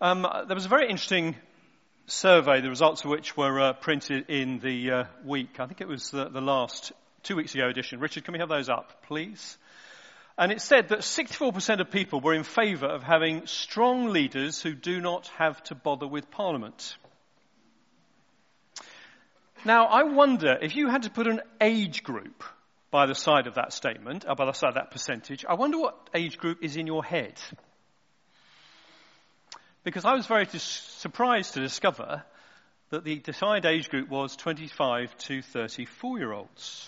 There was a very interesting survey, the results of which were printed in the week. I think it was the last 2 weeks ago edition. Richard, can we have those up, please? And it said that 64% of people were in favour of having strong leaders who do not have to bother with Parliament. Now, I wonder, if you had to put an age group by the side of that statement, by the side of that percentage, I wonder what age group is in your head. Because I was very surprised to discover that the decided age group was 25 to 34-year-olds.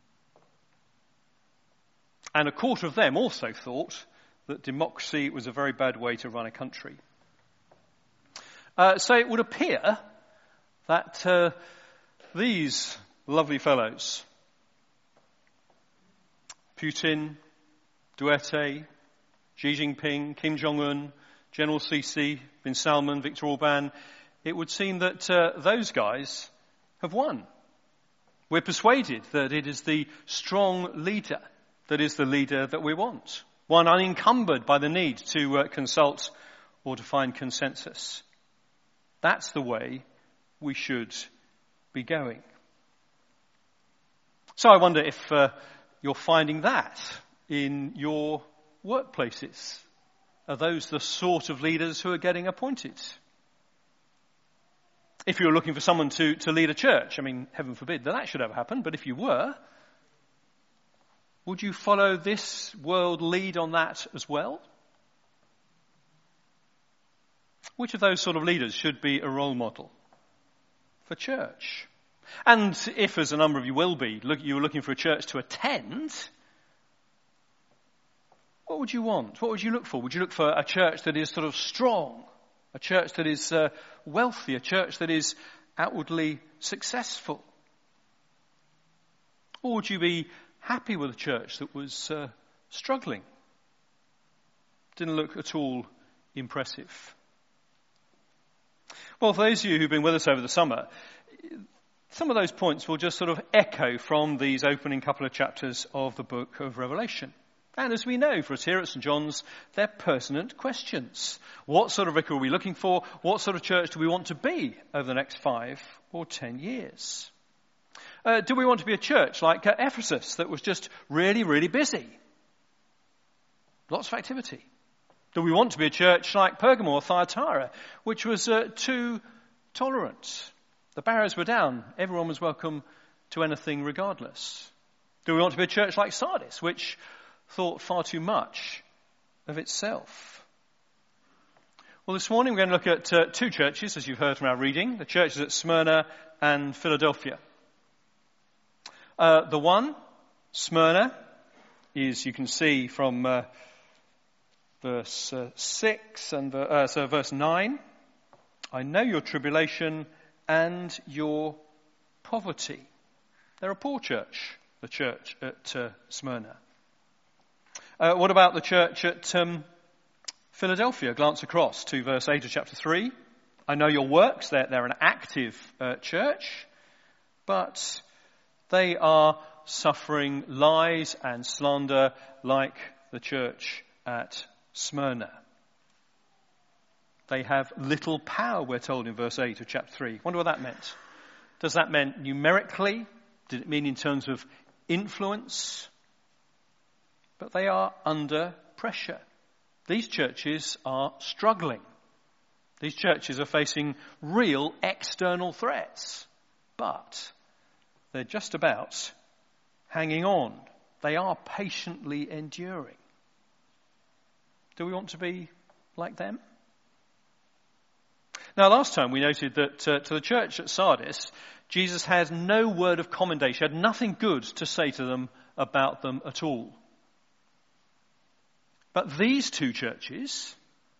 And a quarter of them also thought that democracy was a very bad way to run a country. So it would appear that these lovely fellows, Putin, Duterte, Xi Jinping, Kim Jong-un, General Sisi, Bin Salman, Viktor Orban, it would seem that those guys have won. We're persuaded that it is the strong leader that is the leader that we want. One unencumbered by the need to consult or to find consensus. That's the way we should be going. So I wonder if you're finding that in your workplaces. Are those the sort of leaders who are getting appointed? If you're looking for someone to lead a church, I mean, heaven forbid that should ever happen, but if you were, would you follow this world lead on that as well? Which of those sort of leaders should be a role model for church? And if, as a number of you will be, you're looking for a church to attend, what would you want? What would you look for? Would you look for a church that is sort of strong, a church that is wealthy, a church that is outwardly successful? Or would you be happy with a church that was struggling, didn't look at all impressive? Well, for those of you who've been with us over the summer, some of those points will just sort of echo from these opening couple of chapters of the book of Revelation. And as we know, for us here at St. John's, they're pertinent questions. What sort of vicar are we looking for? What sort of church do we want to be over the next 5 or 10 years? Do we want to be a church like Ephesus that was just really, really busy? Lots of activity. Do we want to be a church like Pergamum or Thyatira, which was too tolerant? The barriers were down. Everyone was welcome to anything regardless. Do we want to be a church like Sardis, which thought far too much of itself? Well, this morning we're going to look at 2 churches, as you've heard from our reading, the churches at Smyrna and Philadelphia. The one, Smyrna, is, you can see from verse 6 and verse 9, I know your tribulation and your poverty. They're a poor church, the church at Smyrna. What about the church at Philadelphia? Glance across to verse 8 of chapter 3. I know your works. They're an active church, but they are suffering lies and slander like the church at Smyrna. They have little power, we're told in verse 8 of chapter 3. Wonder what that meant. Does that mean numerically? Did it mean in terms of influence? But they are under pressure. These churches are struggling. These churches are facing real external threats. But they're just about hanging on. They are patiently enduring. Do we want to be like them? Now, last time we noted that to the church at Sardis, Jesus had no word of commendation, had nothing good to say to them about them at all. But these 2 churches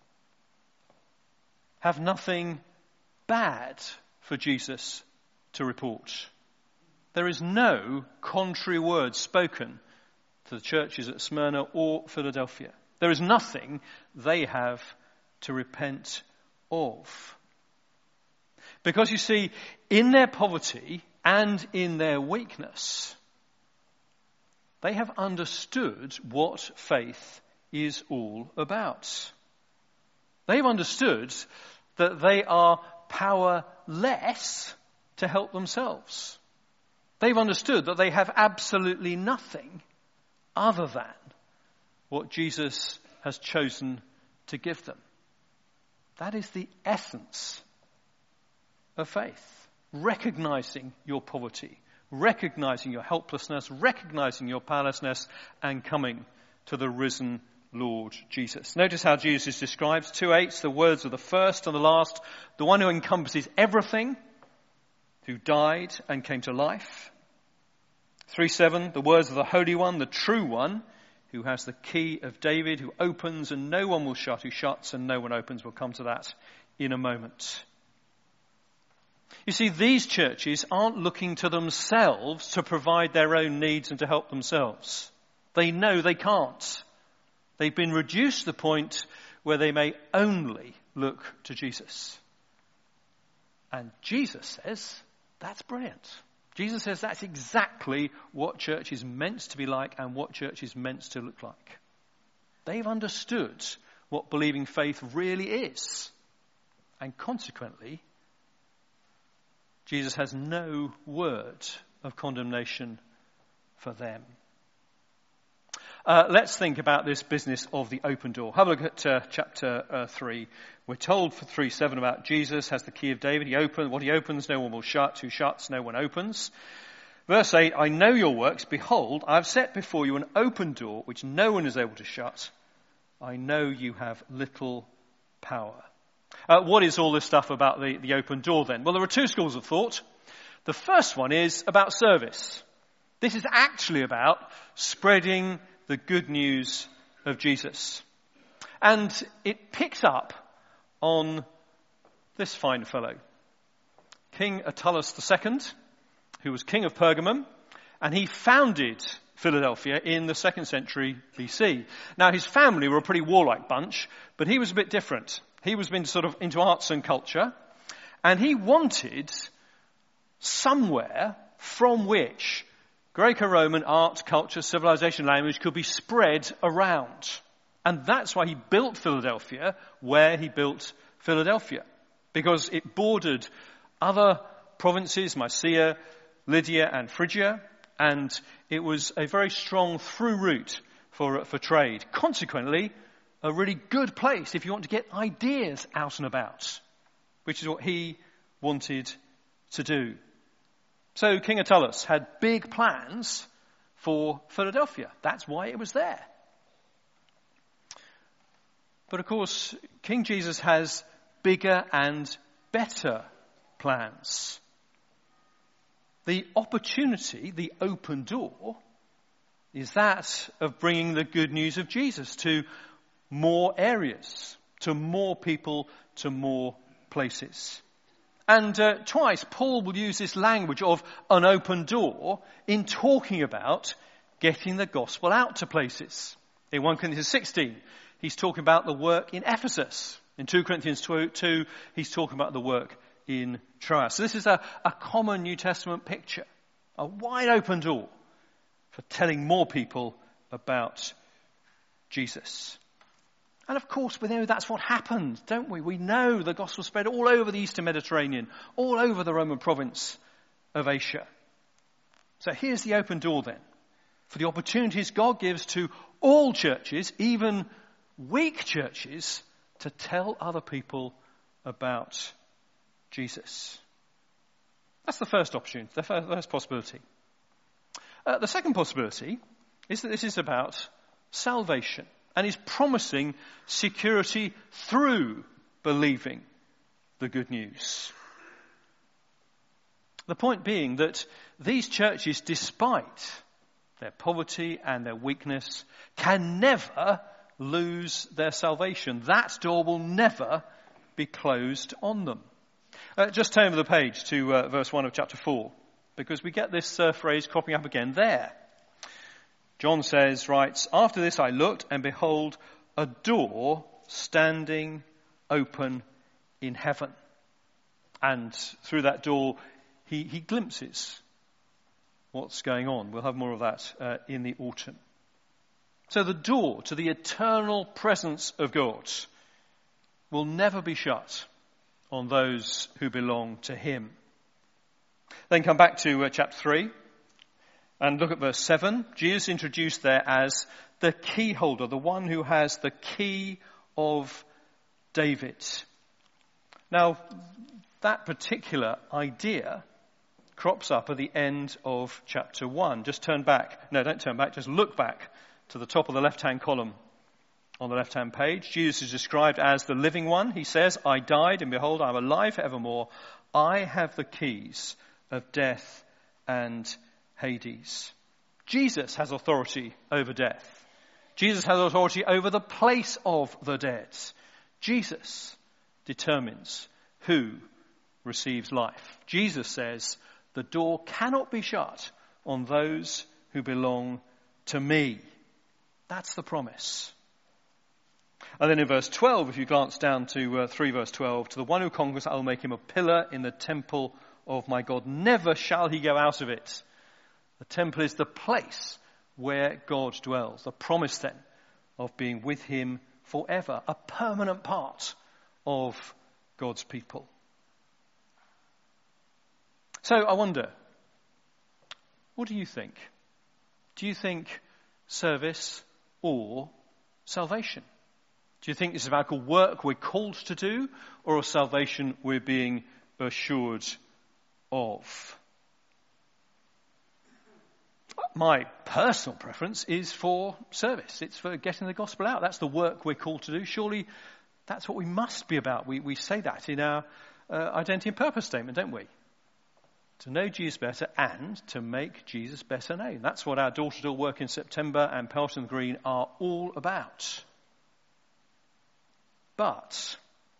have nothing bad for Jesus to report. There is no contrary word spoken to the churches at Smyrna or Philadelphia. There is nothing they have to repent of. Because you see, in their poverty and in their weakness, they have understood what faith is all about. They've understood that they are powerless to help themselves. They've understood that they have absolutely nothing other than what Jesus has chosen to give them. That is the essence of faith. Recognizing your poverty, recognizing your helplessness, recognizing your powerlessness, and coming to the risen Lord Jesus. Notice how Jesus describes 2:8, the words of the first and the last, the one who encompasses everything, who died and came to life. 3:7, the words of the Holy One, the true one, who has the key of David, who opens and no one will shut, who shuts and no one opens. We'll come to that in a moment. You see, these churches aren't looking to themselves to provide their own needs and to help themselves. They know they can't. They've been reduced to the point where they may only look to Jesus. And Jesus says, that's brilliant. Jesus says that's exactly what church is meant to be like and what church is meant to look like. They've understood what believing faith really is. And consequently, Jesus has no word of condemnation for them. Let's think about this business of the open door. Have a look at chapter 3. We're told for 3:7 about Jesus has the key of David. What he opens, no one will shut. Who shuts, no one opens. Verse 8, I know your works. Behold, I have set before you an open door which no one is able to shut. I know you have little power. What is all this stuff about the open door then? Well, there are two schools of thought. The first one is about service. This is actually about spreading the good news of Jesus. And it picks up on this fine fellow, King Attalus II, who was king of Pergamum, and he founded Philadelphia in the 2nd century BC. Now, his family were a pretty warlike bunch, but he was a bit different. He was sort of into arts and culture, and he wanted somewhere from which Greco-Roman art, culture, civilization, language could be spread around. And that's why he built Philadelphia where he built Philadelphia. Because it bordered other provinces, Mysia, Lydia and Phrygia, and it was a very strong through route for trade. Consequently, a really good place if you want to get ideas out and about, which is what he wanted to do. So King Attalus had big plans for Philadelphia. That's why it was there. But of course, King Jesus has bigger and better plans. The opportunity, the open door, is that of bringing the good news of Jesus to more areas, to more people, to more places. And twice Paul will use this language of an open door in talking about getting the gospel out to places. In 1 Corinthians 16, he's talking about the work in Ephesus. In 2 Corinthians 2, he's talking about the work in Troas. So this is a common New Testament picture, a wide open door for telling more people about Jesus. And of course, we know that's what happened, don't we? We know the gospel spread all over the Eastern Mediterranean, all over the Roman province of Asia. So here's the open door then, for the opportunities God gives to all churches, even weak churches, to tell other people about Jesus. That's the first opportunity, the first possibility. The second possibility is that this is about salvation. And he's promising security through believing the good news. The point being that these churches, despite their poverty and their weakness, can never lose their salvation. That door will never be closed on them. Just turn over the page to verse 1 of chapter 4, because we get this phrase cropping up again there. John writes, after this I looked, and behold, a door standing open in heaven. And through that door, he glimpses what's going on. We'll have more of that in the autumn. So the door to the eternal presence of God will never be shut on those who belong to him. Then come back to chapter 3 and look at verse 7. Jesus introduced there as the key holder, the one who has the key of David. Now, that particular idea crops up at the end of chapter 1. Just turn back. No, don't turn back. Just look back to the top of the left-hand column on the left-hand page. Jesus is described as the living one. He says, I died, and behold, I am alive forevermore. I have the keys of death and Hades. Jesus has authority over death. Jesus has authority over the place of the dead. Jesus determines who receives life. Jesus says, the door cannot be shut on those who belong to me. That's the promise. And then in verse 12, if you glance down to 3 verse 12, to the one who conquers, I will make him a pillar in the temple of my God. Never shall he go out of it. The temple is the place where God dwells. The promise then of being with him forever. A permanent part of God's people. So I wonder, what do you think? Do you think service or salvation? Do you think this is about work we're called to do, or a salvation we're being assured of? My personal preference is for service. It's for getting the gospel out. That's the work we're called to do. Surely that's what we must be about. We say that in our identity and purpose statement, don't we? To know Jesus better and to make Jesus better known. That's what our door-to-door work in September and Pelton Green are all about. But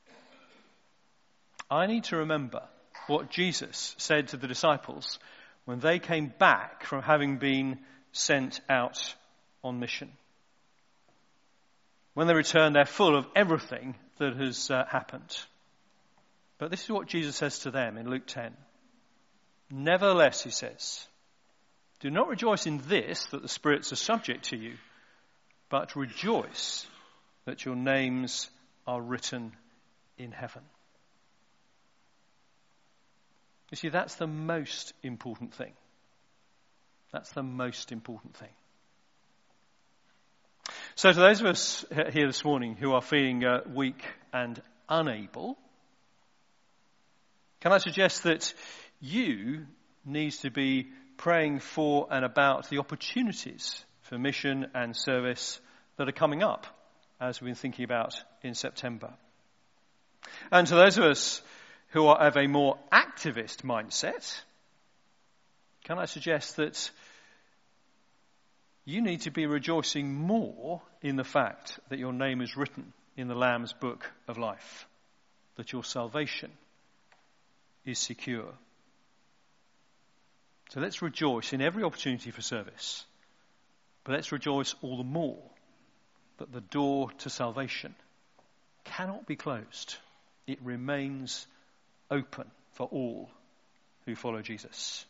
I need to remember what Jesus said to the disciples when they came back from having been sent out on mission. When they return, they're full of everything that has happened. But this is what Jesus says to them in Luke 10. Nevertheless, he says, do not rejoice in this, that the spirits are subject to you, but rejoice that your names are written in heaven. You see, that's the most important thing. That's the most important thing. So to those of us here this morning who are feeling weak and unable, can I suggest that you need to be praying for and about the opportunities for mission and service that are coming up, as we've been thinking about in September. And to those of us who have a more activist mindset, can I suggest that you need to be rejoicing more in the fact that your name is written in the Lamb's book of life, that your salvation is secure. So let's rejoice in every opportunity for service, but let's rejoice all the more that the door to salvation cannot be closed. It remains open for all who follow Jesus.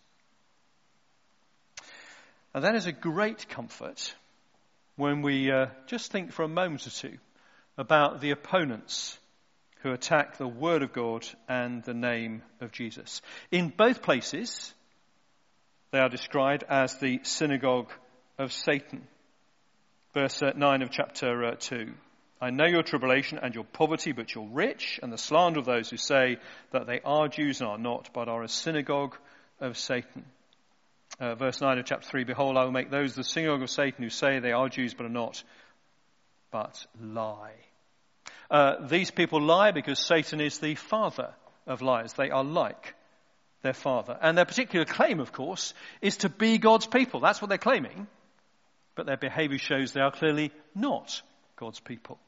And that is a great comfort when we just think for a moment or two about the opponents who attack the word of God and the name of Jesus. In both places, they are described as the synagogue of Satan. Verse 9 of chapter 2. I know your tribulation and your poverty, but you're rich, and the slander of those who say that they are Jews and are not, but are a synagogue of Satan. Verse 9 of chapter 3, behold, I will make those the synagogue of Satan who say they are Jews but are not, but lie. These people lie because Satan is the father of lies. They are like their father. And their particular claim, of course, is to be God's people. That's what they're claiming. But their behavior shows they are clearly not God's people.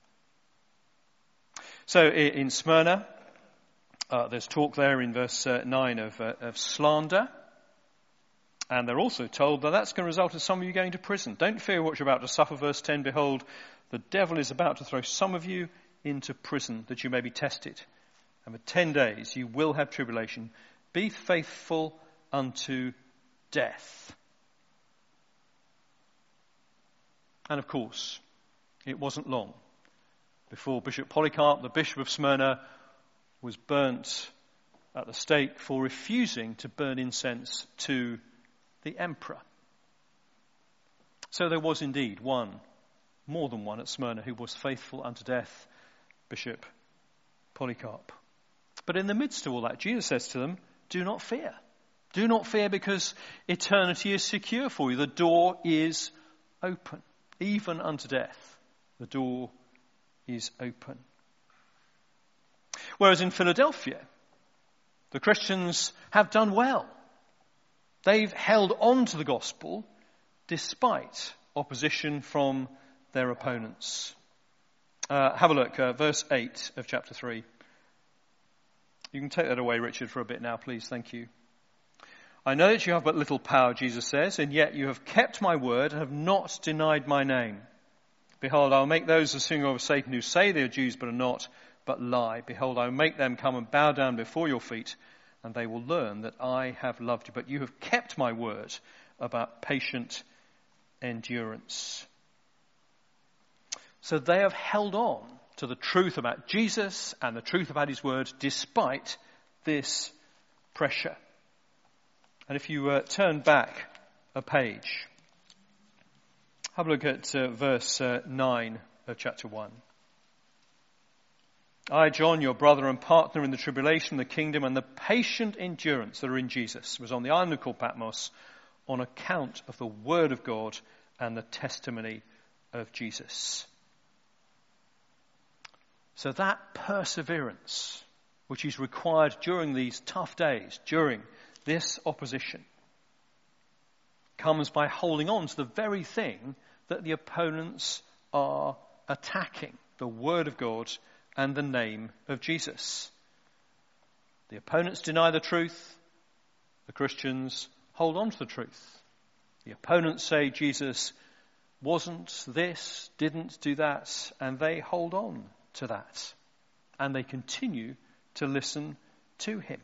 So in Smyrna, there's talk there in verse 9 of slander. And they're also told that that's going to result in some of you going to prison. Don't fear what you're about to suffer. Verse 10, behold, the devil is about to throw some of you into prison that you may be tested. And for 10 days you will have tribulation. Be faithful unto death. And of course, it wasn't long before Bishop Polycarp, the Bishop of Smyrna, was burnt at the stake for refusing to burn incense to the emperor. So there was indeed more than one at Smyrna who was faithful unto death, Bishop Polycarp. But in the midst of all that, Jesus says to them, do not fear. Do not fear, because eternity is secure for you. The door is open. Even unto death, the door is open. Whereas in Philadelphia, the Christians have done well. They've held on to the gospel despite opposition from their opponents. Have a look, verse 8 of chapter 3. You can take that away, Richard, for a bit now, please. Thank you. I know that you have but little power, Jesus says, and yet you have kept my word and have not denied my name. Behold, I will make those the synagogue of Satan who say they are Jews but are not, but lie. Behold, I will make them come and bow down before your feet, and they will learn that I have loved you. But you have kept my word about patient endurance. So they have held on to the truth about Jesus and the truth about his word despite this pressure. And if you turn back a page, have a look at verse 9 of chapter 1. I, John, your brother and partner in the tribulation, the kingdom, and the patient endurance that are in Jesus, was on the island called Patmos on account of the word of God and the testimony of Jesus. So that perseverance, which is required during these tough days, during this opposition, comes by holding on to the very thing that the opponents are attacking, the word of God and the name of Jesus. The opponents deny the truth. The Christians hold on to the truth. The opponents say Jesus wasn't this, didn't do that, and they hold on to that. And they continue to listen to him.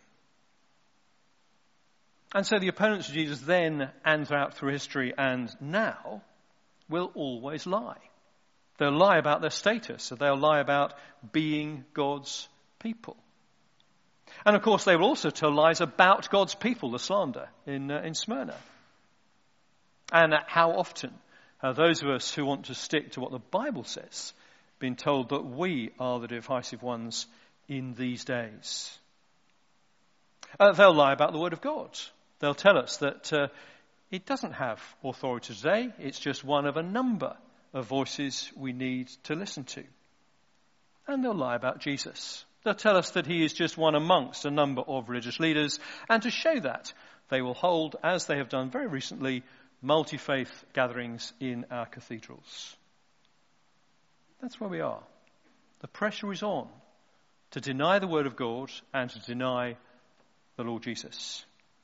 And so the opponents of Jesus then and throughout through history and now will always lie. They'll lie about their status, so they'll lie about being God's people. And of course they will also tell lies about God's people, the slander in Smyrna. And how often have those of us who want to stick to what the Bible says been told that we are the divisive ones in these days? They'll lie about the word of God. They'll tell us that it doesn't have authority today. It's just one of a number of voices we need to listen to. And they'll lie about Jesus. They'll tell us that he is just one amongst a number of religious leaders. And to show that, they will hold, as they have done very recently, multi-faith gatherings in our cathedrals. That's where we are. The pressure is on to deny the word of God and to deny the Lord Jesus.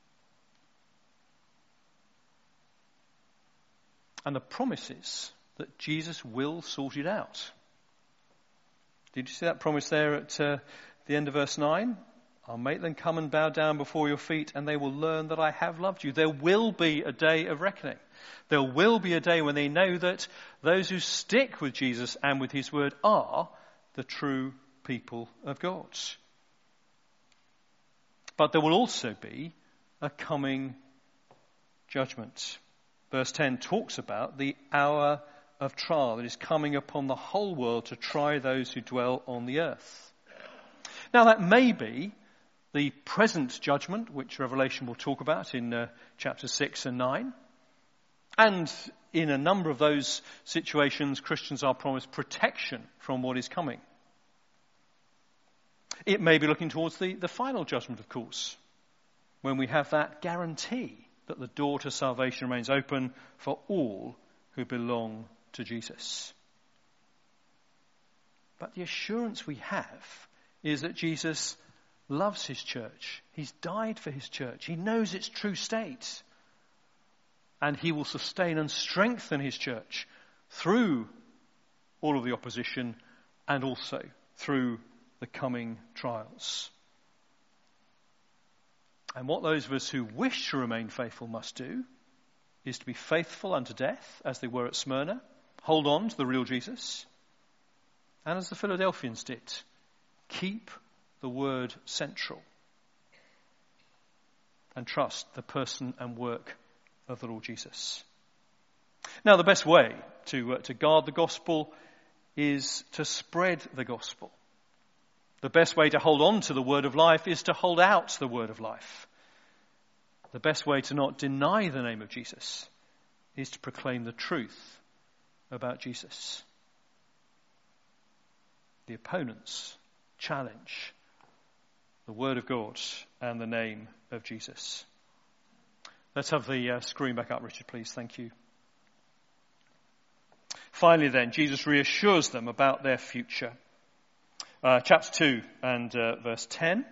And the promise is that Jesus will sort it out. Did you see that promise there at the end of verse 9? I'll make them come and bow down before your feet, and they will learn that I have loved you. There will be a day of reckoning. There will be a day when they know that those who stick with Jesus and with his word are the true people of God. But there will also be a coming judgment. Verse 10 talks about the hour of trial that is coming upon the whole world to try those who dwell on the earth. Now that may be the present judgment, which Revelation will talk about in chapters 6 and 9. And in a number of those situations, Christians are promised protection from what is coming. It may be looking towards the final judgment, of course, when we have that guarantee that the door to salvation remains open for all who belong to Jesus. But the assurance we have is that Jesus loves his church. He's died for his church. He knows its true state. And he will sustain and strengthen his church through all of the opposition and also through the coming trials. And what those of us who wish to remain faithful must do is to be faithful unto death, as they were at Smyrna. Hold on to the real Jesus. And as the Philadelphians did, keep the word central and trust the person and work of the Lord Jesus. Now, the best way to guard the gospel is to spread the gospel. The best way to hold on to the word of life is to hold out the word of life. The best way to not deny the name of Jesus is to proclaim the truth about Jesus. The opponents challenge the word of God and the name of Jesus. Let's have the screen back up, Richard, please. Thank you. Finally then, Jesus reassures them about their future. Chapter 2 and verse 10.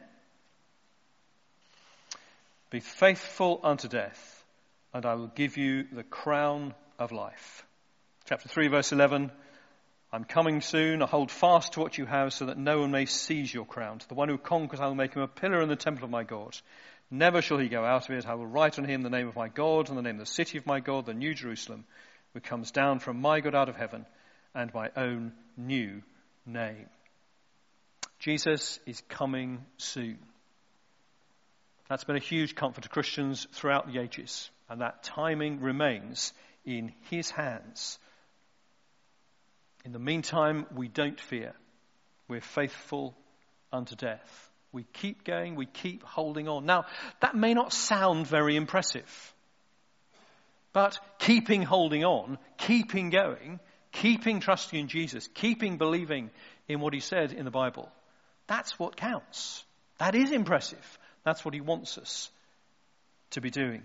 Be faithful unto death, and I will give you the crown of life. Chapter 3 verse 11. I'm coming soon. I hold fast to what you have so that no one may seize your crown. To the one who conquers, I will make him a pillar in the temple of my God. Never shall he go out of it. I will write on him the name of my God and the name of the city of my God, the New Jerusalem, which comes down from my God out of heaven, and my own new name. Jesus is coming soon. That's been a huge comfort to Christians throughout the ages, and that timing remains in his hands. In the meantime, we don't fear. We're faithful unto death. We keep going, we keep holding on. Now, that may not sound very impressive, but keeping holding on, keeping going, keeping trusting in Jesus, keeping believing in what he said in the Bible, that's what counts. That is impressive. That's what he wants us to be doing.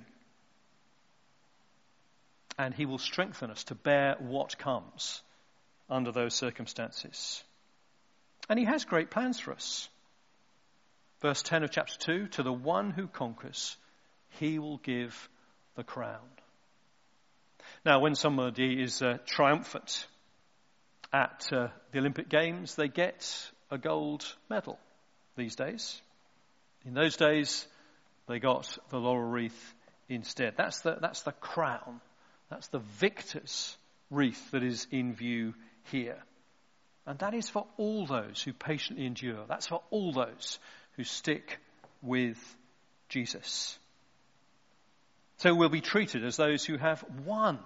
And he will strengthen us to bear what comes under those circumstances. And he has great plans for us. Verse 10 of chapter 2, to the one who conquers, he will give the crown. Now, when somebody is triumphant at the Olympic Games, they get a gold medal these days. In those days, they got the laurel wreath instead. That's the crown. That's the victor's wreath that is in view here. And that is for all those who patiently endure. That's for all those who stick with Jesus. So we'll be treated as those who have won.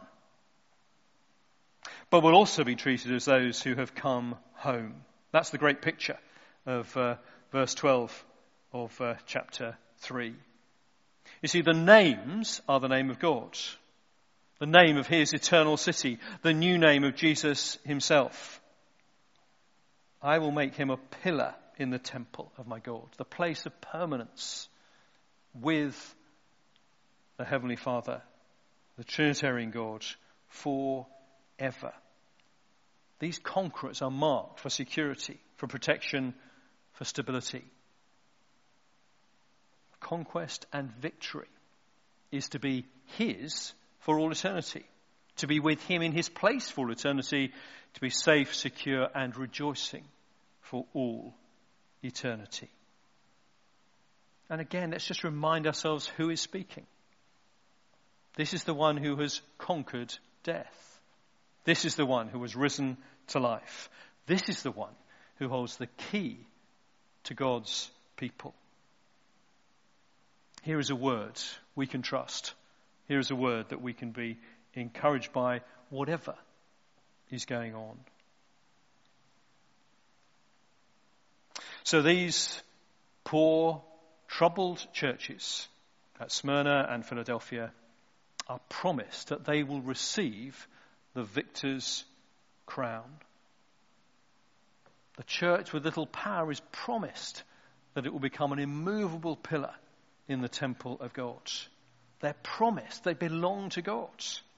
But we'll also be treated as those who have come home. That's the great picture of verse 12 of chapter 3. You see, the names are the name of God. The name of his eternal city. The new name of Jesus himself. I will make him a pillar in the temple of my God. The place of permanence with the Heavenly Father, the Trinitarian God, forever. These conquerors are marked for security, for protection, for stability. Conquest and victory is to be his for all eternity, to be with him in his place for all eternity, to be safe, secure, and rejoicing for all eternity. And again, let's just remind ourselves who is speaking. This is the one who has conquered death. This is the one who has risen to life. This is the one who holds the key to God's people. Here is a word we can trust. Here is a word that we can be encouraged by, whatever is going on. So these poor, troubled churches at Smyrna and Philadelphia are promised that they will receive the victor's crown. The church with little power is promised that it will become an immovable pillar in the temple of God. They're promised. They belong to God.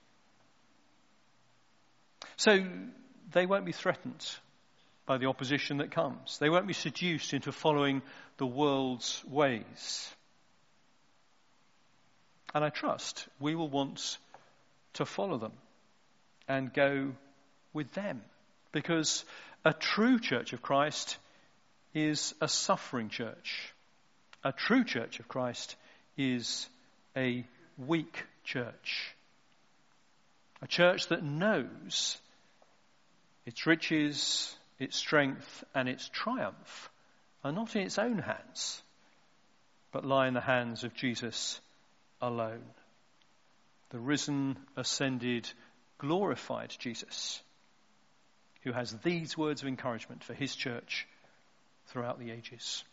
So they won't be threatened by the opposition that comes. They won't be seduced into following the world's ways. And I trust we will want to follow them and go with them. Because a true church of Christ is a suffering church. A true church of Christ is a weak church. A church that knows its riches, its strength and its triumph are not in its own hands, but lie in the hands of Jesus alone. The risen, ascended, glorified Jesus, who has these words of encouragement for his church throughout the ages.